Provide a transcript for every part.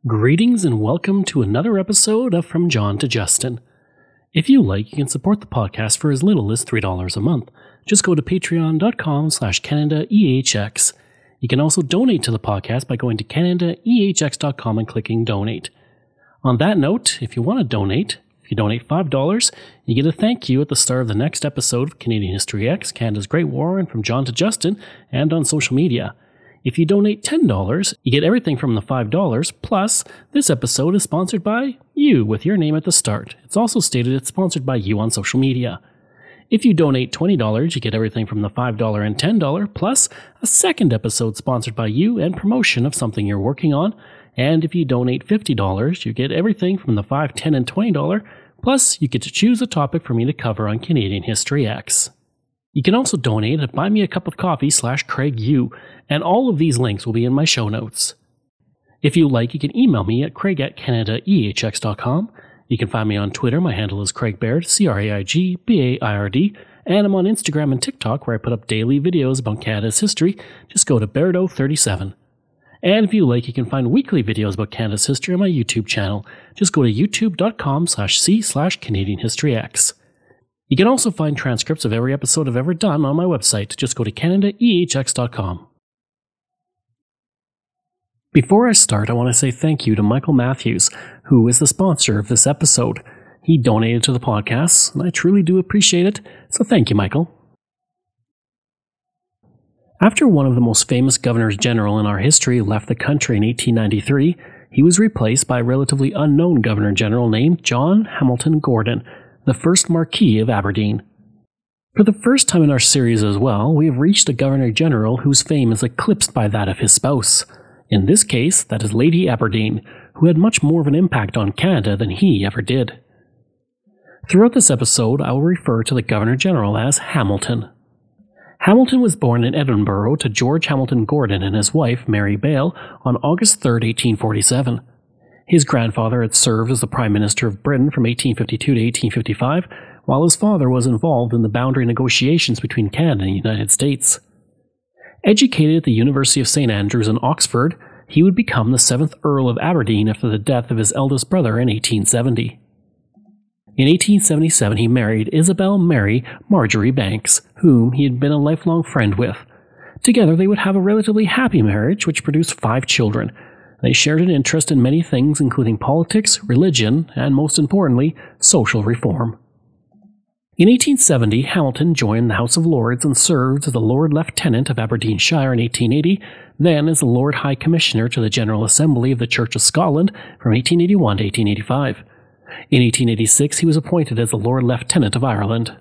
Greetings and welcome to another episode of From John to Justin. If you like, you can support the podcast for as little as $3 a month. Just go to patreon.com/CanadaEHX. You can also donate to the podcast by going to CanadaEHX.com and clicking donate. On that note, if you want to donate, if you donate $5, you get a thank you at the start of the next episode of Canadian History X, Canada's Great War, and From John to Justin, and on social media. If you donate $10, you get everything from the $5, plus this episode is sponsored by you with your name at the start. It's also stated it's sponsored by you on social media. If you donate $20, you get everything from the $5 and $10, plus a second episode sponsored by you and promotion of something you're working on. And if you donate $50, you get everything from the $5, $10, and $20, plus you get to choose a topic for me to cover on Canadian History X. You can also donate at buymeacupofcoffee/CraigU, and all of these links will be in my show notes. If you like, you can email me at craig@canadaehx.com. You can find me on Twitter. My handle is Craig Baird, CraigBaird, and I'm on Instagram and TikTok where I put up daily videos about Canada's history. Just go to Bairdo37. And if you like, you can find weekly videos about Canada's history on my YouTube channel. Just go to youtube.com/c/CanadianHistoryX. You can also find transcripts of every episode I've ever done on my website. Just go to CanadaEHX.com. Before I start, I want to say thank you to Michael Matthews, who is the sponsor of this episode. He donated to the podcast, and I truly do appreciate it, so thank you, Michael. After one of the most famous governors general in our history left the country in 1893, he was replaced by a relatively unknown governor general named John Hamilton Gordon, the first Marquis of Aberdeen. For the first time in our series as well, we have reached a Governor-General whose fame is eclipsed by that of his spouse. In this case, that is Lady Aberdeen, who had much more of an impact on Canada than he ever did. Throughout this episode, I will refer to the Governor-General as Hamilton. Hamilton was born in Edinburgh to George Hamilton Gordon and his wife, Mary Bale, on August 3, 1847. His grandfather had served as the Prime Minister of Britain from 1852 to 1855, while his father was involved in the boundary negotiations between Canada and the United States. Educated at the University of St. Andrews in Oxford, he would become the 7th Earl of Aberdeen after the death of his eldest brother in 1870. In 1877, he married Isabel Mary Marjorie Banks, whom he had been a lifelong friend with. Together, they would have a relatively happy marriage, which produced 5 children. They shared an interest in many things, including politics, religion, and most importantly, social reform. In 1870, Hamilton joined the House of Lords and served as the Lord Lieutenant of Aberdeenshire in 1880, then as the Lord High Commissioner to the General Assembly of the Church of Scotland from 1881 to 1885. In 1886, he was appointed as the Lord Lieutenant of Ireland.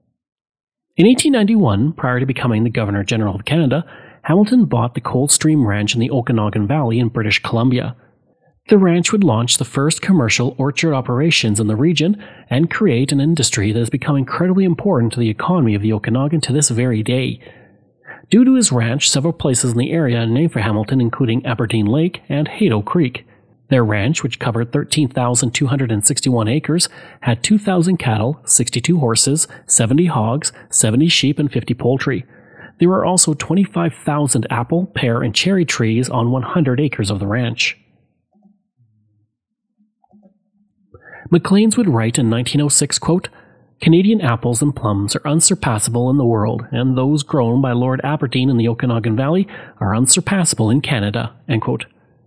In 1891, prior to becoming the Governor-General of Canada, Hamilton bought the Coldstream Ranch in the Okanagan Valley in British Columbia. The ranch would launch the first commercial orchard operations in the region and create an industry that has become incredibly important to the economy of the Okanagan to this very day. Due to his ranch, several places in the area are named for Hamilton, including Aberdeen Lake and Hato Creek. Their ranch, which covered 13,261 acres, had 2,000 cattle, 62 horses, 70 hogs, 70 sheep, and 50 poultry. There were also 25,000 apple, pear, and cherry trees on 100 acres of the ranch. Maclean's would write in 1906, quote, "Canadian apples and plums are unsurpassable in the world, and those grown by Lord Aberdeen in the Okanagan Valley are unsurpassable in Canada." End quote.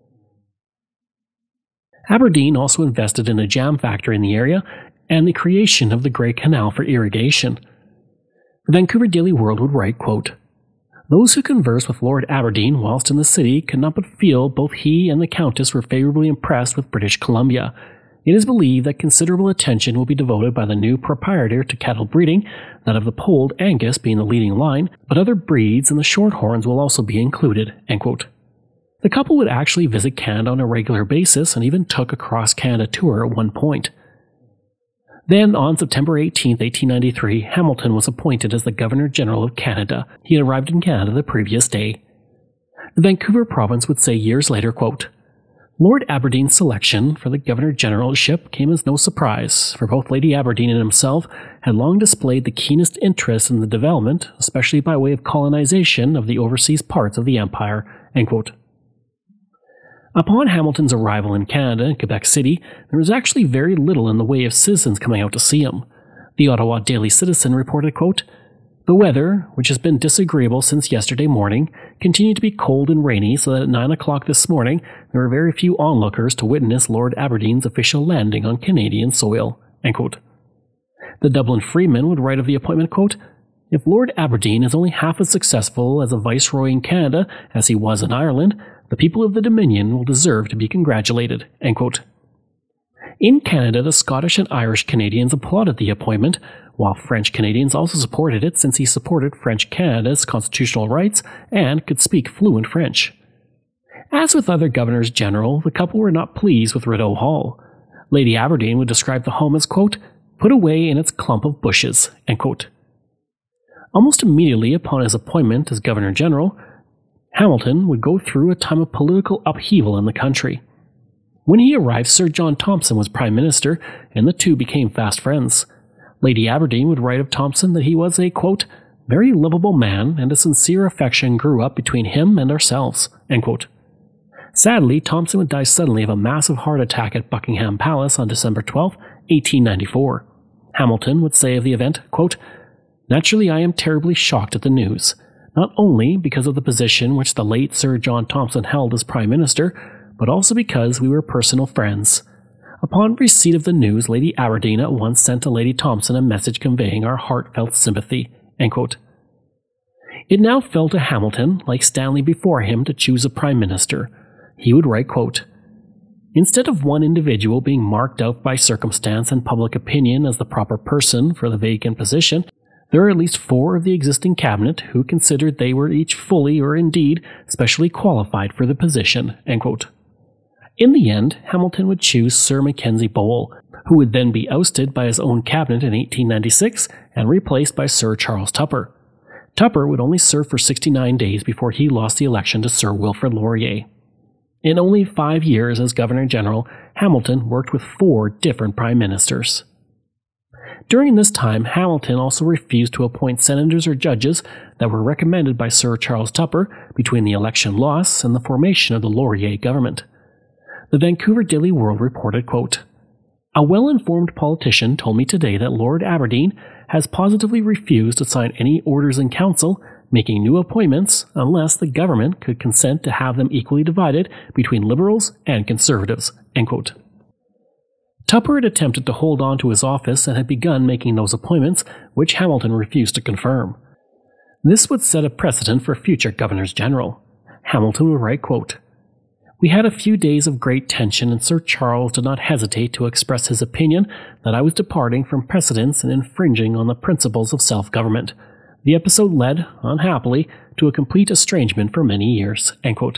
Aberdeen also invested in a jam factory in the area and the creation of the Grey Canal for irrigation. The Vancouver Daily World would write, quote, "Those who converse with Lord Aberdeen whilst in the city could not but feel both he and the Countess were favourably impressed with British Columbia. It is believed that considerable attention will be devoted by the new proprietor to cattle breeding, that of the polled Angus being the leading line, but other breeds and the Shorthorns will also be included." End quote. The couple would actually visit Canada on a regular basis and even took a cross-Canada tour at one point. Then, on September 18, 1893, Hamilton was appointed as the Governor-General of Canada. He had arrived in Canada the previous day. The Vancouver province would say years later, quote, "Lord Aberdeen's selection for the Governor-Generalship came as no surprise, for both Lady Aberdeen and himself had long displayed the keenest interest in the development, especially by way of colonization of the overseas parts of the empire." End quote. Upon Hamilton's arrival in Canada in Quebec City, there was actually very little in the way of citizens coming out to see him. The Ottawa Daily Citizen reported, quote, "The weather, which has been disagreeable since yesterday morning, continued to be cold and rainy, so that at 9 o'clock this morning there were very few onlookers to witness Lord Aberdeen's official landing on Canadian soil." End quote. The Dublin Freeman would write of the appointment, quote, "If Lord Aberdeen is only half as successful as a viceroy in Canada as he was in Ireland, the people of the Dominion will deserve to be congratulated." End quote. In Canada, the Scottish and Irish Canadians applauded the appointment, while French Canadians also supported it since he supported French Canada's constitutional rights and could speak fluent French. As with other governors-general, the couple were not pleased with Rideau Hall. Lady Aberdeen would describe the home as, quote, "put away in its clump of bushes," end quote. Almost immediately upon his appointment as Governor-General, Hamilton would go through a time of political upheaval in the country. When he arrived, Sir John Thompson was Prime Minister, and the two became fast friends. Lady Aberdeen would write of Thompson that he was a, quote, "very lovable man, and a sincere affection grew up between him and ourselves," end quote. Sadly, Thompson would die suddenly of a massive heart attack at Buckingham Palace on December 12, 1894. Hamilton would say of the event, quote, "Naturally, I am terribly shocked at the news, not only because of the position which the late Sir John Thompson held as Prime Minister, but also because we were personal friends. Upon receipt of the news, Lady Aberdeen at once sent to Lady Thompson a message conveying our heartfelt sympathy." End quote. It now fell to Hamilton, like Stanley before him, to choose a Prime Minister. He would write, quote, "Instead of one individual being marked out by circumstance and public opinion as the proper person for the vacant position, there are at least 4 of the existing cabinet who considered they were each fully or indeed specially qualified for the position." End quote. In the end, Hamilton would choose Sir Mackenzie Bowell, who would then be ousted by his own cabinet in 1896 and replaced by Sir Charles Tupper. Tupper would only serve for 69 days before he lost the election to Sir Wilfrid Laurier. In only 5 years as Governor-General, Hamilton worked with 4 different prime ministers. During this time, Hamilton also refused to appoint senators or judges that were recommended by Sir Charles Tupper between the election loss and the formation of the Laurier government. The Vancouver Daily World reported, quote, "A well-informed politician told me today that Lord Aberdeen has positively refused to sign any orders in council making new appointments unless the government could consent to have them equally divided between Liberals and Conservatives." End quote. Tupper had attempted to hold on to his office and had begun making those appointments, which Hamilton refused to confirm. This would set a precedent for future governors-general. Hamilton would write, quote, "We had a few days of great tension, and Sir Charles did not hesitate to express his opinion that I was departing from precedence and infringing on the principles of self-government. The episode led, unhappily, to a complete estrangement for many years." End quote.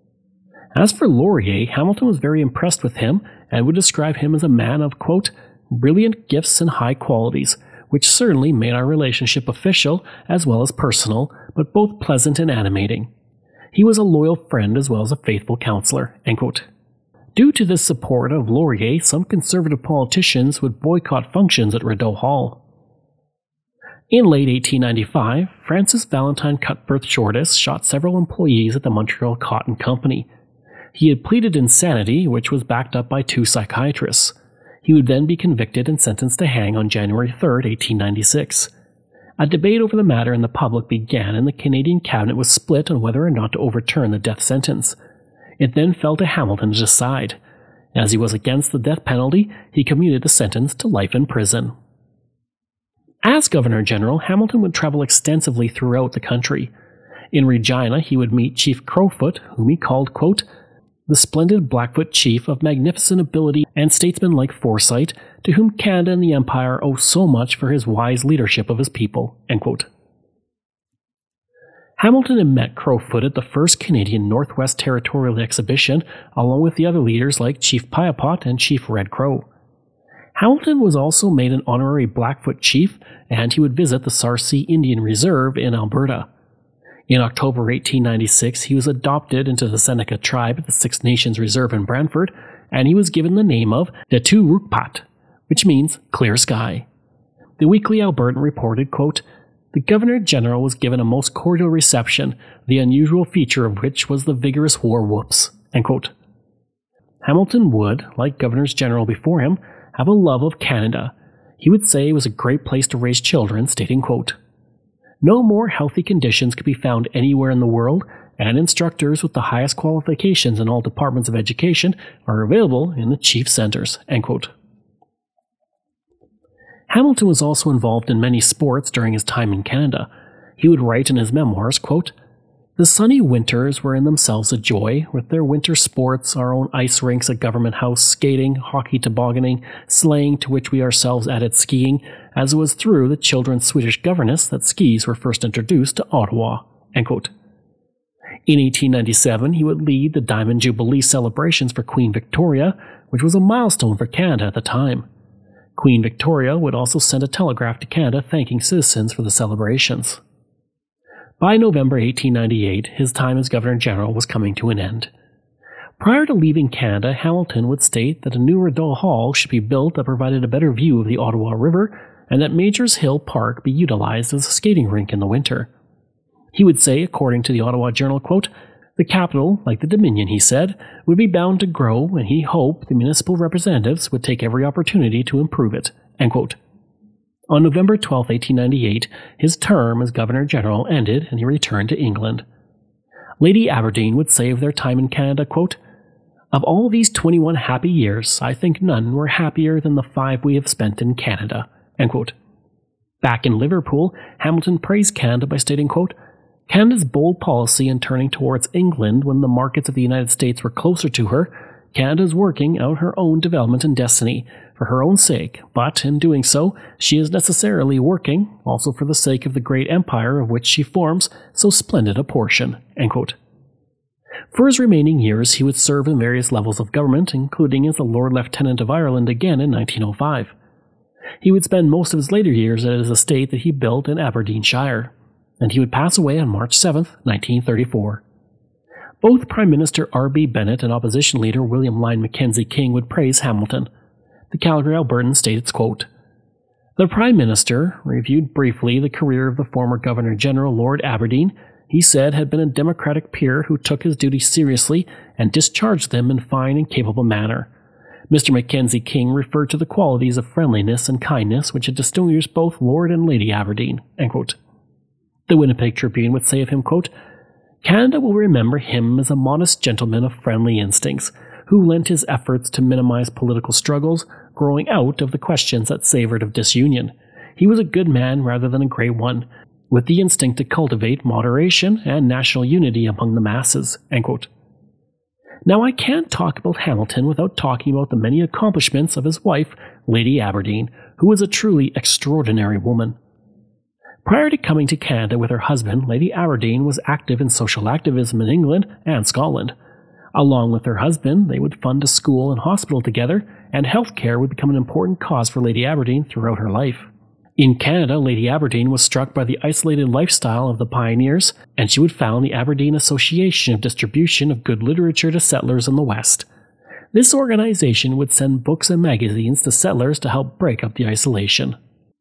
As for Laurier, Hamilton was very impressed with him and would describe him as a man of, quote, "brilliant gifts and high qualities, which certainly made our relationship official as well as personal, but both pleasant and animating. He was a loyal friend as well as a faithful counselor." End quote. Due to this support of Laurier, some Conservative politicians would boycott functions at Rideau Hall. In late 1895, Francis Valentine Cuthbert Shortis shot several employees at the Montreal Cotton Company. He had pleaded insanity, which was backed up by 2 psychiatrists. He would then be convicted and sentenced to hang on January 3, 1896. A debate over the matter in the public began, and the Canadian cabinet was split on whether or not to overturn the death sentence. It then fell to Hamilton to decide. As he was against the death penalty, he commuted the sentence to life in prison. As Governor-General, Hamilton would travel extensively throughout the country. In Regina, he would meet Chief Crowfoot, whom he called, quote, "the splendid Blackfoot chief of magnificent ability and statesmanlike foresight, to whom Canada and the Empire owe so much for his wise leadership of his people." End quote. Hamilton had met Crowfoot at the first Canadian Northwest Territorial Exhibition, along with the other leaders like Chief Piapot and Chief Red Crow. Hamilton was also made an honorary Blackfoot chief, and he would visit the Sarcee Indian Reserve in Alberta. In October 1896, he was adopted into the Seneca tribe at the Six Nations Reserve in Brantford, and he was given the name of Detu Rukpat, which means clear sky. The Weekly Albertan reported, quote, "The Governor-General was given a most cordial reception, the unusual feature of which was the vigorous war whoops." End quote. Hamilton would, like governors general before him, have a love of Canada. He would say it was a great place to raise children, stating, quote, "No more healthy conditions could be found anywhere in the world, and instructors with the highest qualifications in all departments of education are available in the chief centers," end quote. Hamilton was also involved in many sports during his time in Canada. He would write in his memoirs, quote, "The sunny winters were in themselves a joy, with their winter sports, our own ice rinks at Government House, skating, hockey tobogganing, sleighing, to which we ourselves added skiing, as it was through the children's Swedish governess that skis were first introduced to Ottawa," end quote. In 1897, he would lead the Diamond Jubilee celebrations for Queen Victoria, which was a milestone for Canada at the time. Queen Victoria would also send a telegraph to Canada thanking citizens for the celebrations. By November 1898, his time as Governor-General was coming to an end. Prior to leaving Canada, Hamilton would state that a new Rideau Hall should be built that provided a better view of the Ottawa River, and that Majors Hill Park be utilized as a skating rink in the winter. He would say, according to the Ottawa Journal, quote, "The capital, like the Dominion," he said, "would be bound to grow, and he hoped the municipal representatives would take every opportunity to improve it," end quote. On November 12, 1898, his term as Governor-General ended and he returned to England. Lady Aberdeen would say of their time in Canada, quote, "Of all these 21 happy years, I think none were happier than the 5 we have spent in Canada," end quote. Back in Liverpool, Hamilton praised Canada by stating, quote, "Canada's bold policy in turning towards England when the markets of the United States were closer to her, Canada is working out her own development and destiny, for her own sake, but in doing so, she is necessarily working, also for the sake of the great empire of which she forms so splendid a portion," end quote. For his remaining years, he would serve in various levels of government, including as the Lord Lieutenant of Ireland again in 1905. He would spend most of his later years at his estate that he built in Aberdeenshire, and he would pass away on March 7, 1934. Both Prime Minister R.B. Bennett and Opposition Leader William Lyon Mackenzie King would praise Hamilton. The Calgary Albertan states, quote, "The Prime Minister reviewed briefly the career of the former Governor-General Lord Aberdeen. He said had been a democratic peer who took his duties seriously and discharged them in fine and capable manner. Mr. Mackenzie King referred to the qualities of friendliness and kindness which had distinguished both Lord and Lady Aberdeen," end quote. The Winnipeg Tribune would say of him, quote, "Canada will remember him as a modest gentleman of friendly instincts, who lent his efforts to minimize political struggles, growing out of the questions that savored of disunion. He was a good man rather than a great one, with the instinct to cultivate moderation and national unity among the masses," end quote. Now, I can't talk about Hamilton without talking about the many accomplishments of his wife, Lady Aberdeen, who was a truly extraordinary woman. Prior to coming to Canada with her husband, Lady Aberdeen was active in social activism in England and Scotland. Along with her husband, they would fund a school and hospital together, and healthcare would become an important cause for Lady Aberdeen throughout her life. In Canada, Lady Aberdeen was struck by the isolated lifestyle of the pioneers, and she would found the Aberdeen Association of Distribution of Good Literature to Settlers in the West. This organization would send books and magazines to settlers to help break up the isolation.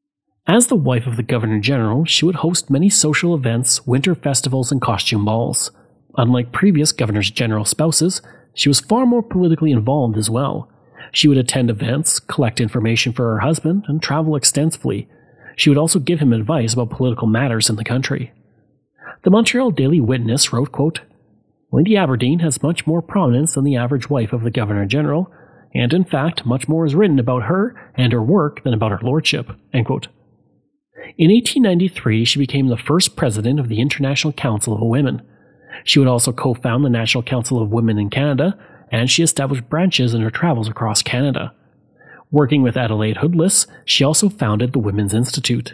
As the wife of the Governor-General, she would host many social events, winter festivals, and costume balls. Unlike previous Governors-General spouses, she was far more politically involved as well. She would attend events, collect information for her husband, and travel extensively. She would also give him advice about political matters in the country. The Montreal Daily Witness wrote, quote, "Lady Aberdeen has much more prominence than the average wife of the Governor-General, and in fact much more is written about her and her work than about her lordship," end quote. In 1893, she became the first president of the International Council of Women. She would also co-found the National Council of Women in Canada, and she established branches in her travels across Canada. Working with Adelaide Hoodless, she also founded the Women's Institute.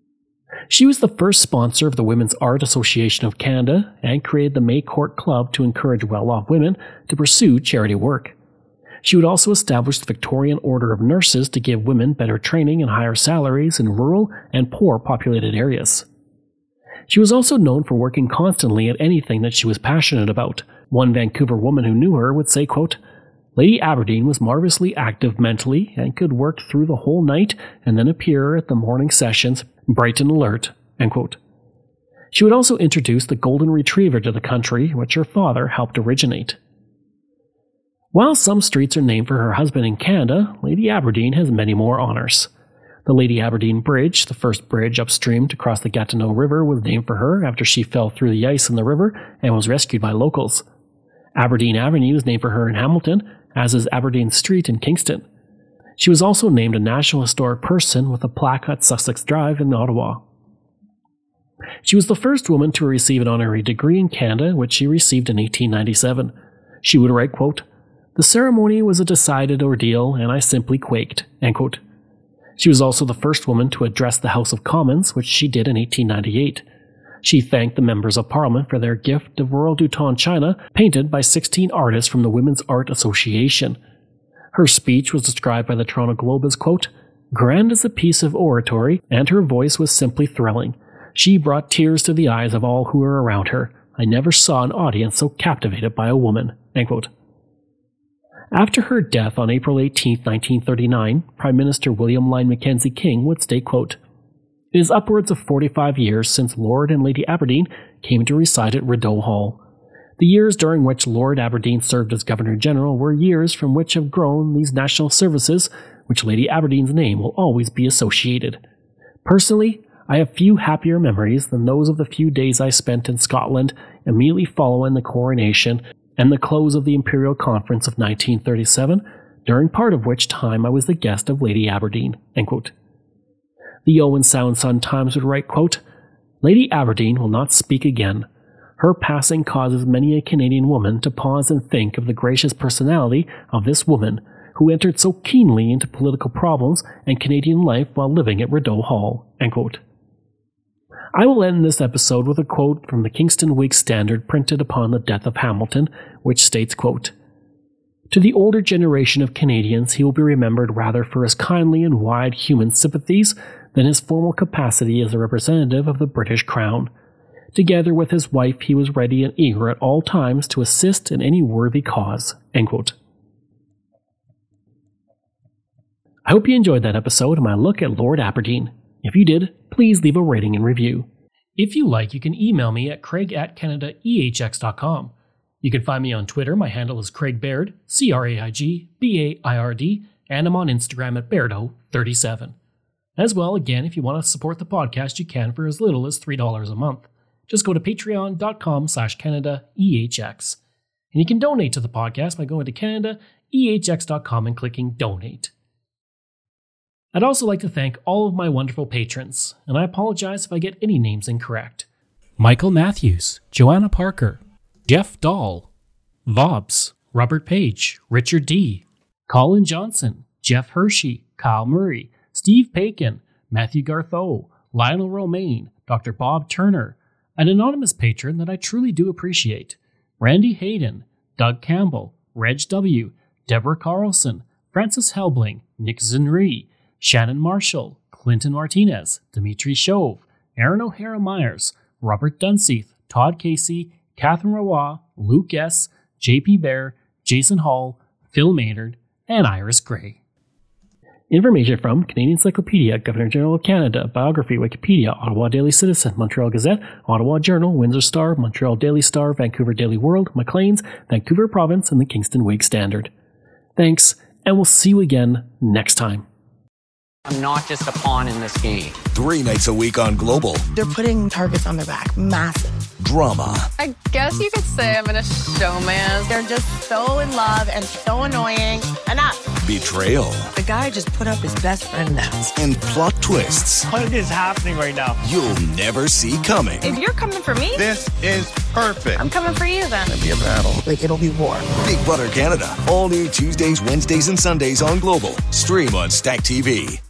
She was the first sponsor of the Women's Art Association of Canada and created the May Court Club to encourage well-off women to pursue charity work. She would also establish the Victorian Order of Nurses to give women better training and higher salaries in rural and poor populated areas. She was also known for working constantly at anything that she was passionate about. One Vancouver woman who knew her would say, quote, "Lady Aberdeen was marvelously active mentally and could work through the whole night and then appear at the morning sessions bright and alert," end quote. She would also introduce the Golden Retriever to the country, which her father helped originate. While some streets are named for her husband in Canada, Lady Aberdeen has many more honours. The Lady Aberdeen Bridge, the first bridge upstream to cross the Gatineau River, was named for her after she fell through the ice in the river and was rescued by locals. Aberdeen Avenue is named for her in Hamilton, as is Aberdeen Street in Kingston. She was also named a National Historic Person with a plaque at Sussex Drive in Ottawa. She was the first woman to receive an honorary degree in Canada, which she received in 1897. She would write, quote, "The ceremony was a decided ordeal, and I simply quaked," end quote. She was also the first woman to address the House of Commons, which she did in 1898. She thanked the members of Parliament for their gift of Royal Doudon china, painted by 16 artists from the Women's Art Association. Her speech was described by the Toronto Globe as, quote, "grand as a piece of oratory, and her voice was simply thrilling. She brought tears to the eyes of all who were around her. I never saw an audience so captivated by a woman," end quote. After her death on April 18, 1939, Prime Minister William Lyon Mackenzie King would state, quote, "It is upwards of 45 years since Lord and Lady Aberdeen came to reside at Rideau Hall. The years during which Lord Aberdeen served as Governor-General were years from which have grown these national services, which Lady Aberdeen's name will always be associated. Personally, I have few happier memories than those of the few days I spent in Scotland immediately following the coronation and the close of the Imperial Conference of 1937, during part of which time I was the guest of Lady Aberdeen," end quote. The Owen Sound Sun-Times would write, quote, "Lady Aberdeen will not speak again. Her passing causes many a Canadian woman to pause and think of the gracious personality of this woman, who entered so keenly into political problems and Canadian life while living at Rideau Hall," end quote. I will end this episode with a quote from the Kingston Whig Standard printed upon the death of Hamilton, which states, quote, "To the older generation of Canadians he will be remembered rather for his kindly and wide human sympathies than his formal capacity as a representative of the British Crown. Together with his wife he was ready and eager at all times to assist in any worthy cause," end quote. I hope you enjoyed that episode of my look at Lord Aberdeen. If you did, please leave a rating and review. If you like, you can email me at craig@canadaehx.com. You can find me on Twitter. My handle is Craig Baird, CraigBaird, and I'm on Instagram at Bairdo37. As well, again, if you want to support the podcast, you can for as little as $3 a month. Just go to patreon.com/CanadaEHX. And you can donate to the podcast by going to CanadaEHX.com and clicking Donate. I'd also like to thank all of my wonderful patrons, and I apologize if I get any names incorrect. Michael Matthews, Joanna Parker, Jeff Dahl, Vobs, Robert Page, Richard D., Colin Johnson, Jeff Hershey, Kyle Murray, Steve Pakin, Matthew Gartho, Lionel Romaine, Dr. Bob Turner, an anonymous patron that I truly do appreciate, Randy Hayden, Doug Campbell, Reg W., Deborah Carlson, Francis Helbling, Nick Zinri, Shannon Marshall, Clinton Martinez, Dimitri Chauve, Aaron O'Hara Myers, Robert Dunseith, Todd Casey, Catherine Roy, Luke S., JP Bear, Jason Hall, Phil Maynard, and Iris Gray. Information from Canadian Encyclopedia, Governor-General of Canada, Biography, Wikipedia, Ottawa Daily Citizen, Montreal Gazette, Ottawa Journal, Windsor Star, Montreal Daily Star, Vancouver Daily World, Maclean's, Vancouver Province, and the Kingston Whig Standard. Thanks, and we'll see you again next time. I'm not just a pawn in this game. 3 nights a week on Global. They're putting targets on their back. Massive. Drama. I guess you could say I'm in a showman. They're just so in love and so annoying. Enough. Betrayal. The guy just put up his best friend now. And plot twists What is happening right now? you'll never see coming. If you're coming for me, This is perfect. I'm coming for you then. Be a battle. Like, it'll be war. Big Brother Canada. All new Tuesdays, Wednesdays, and Sundays on Global. Stream on Stack TV.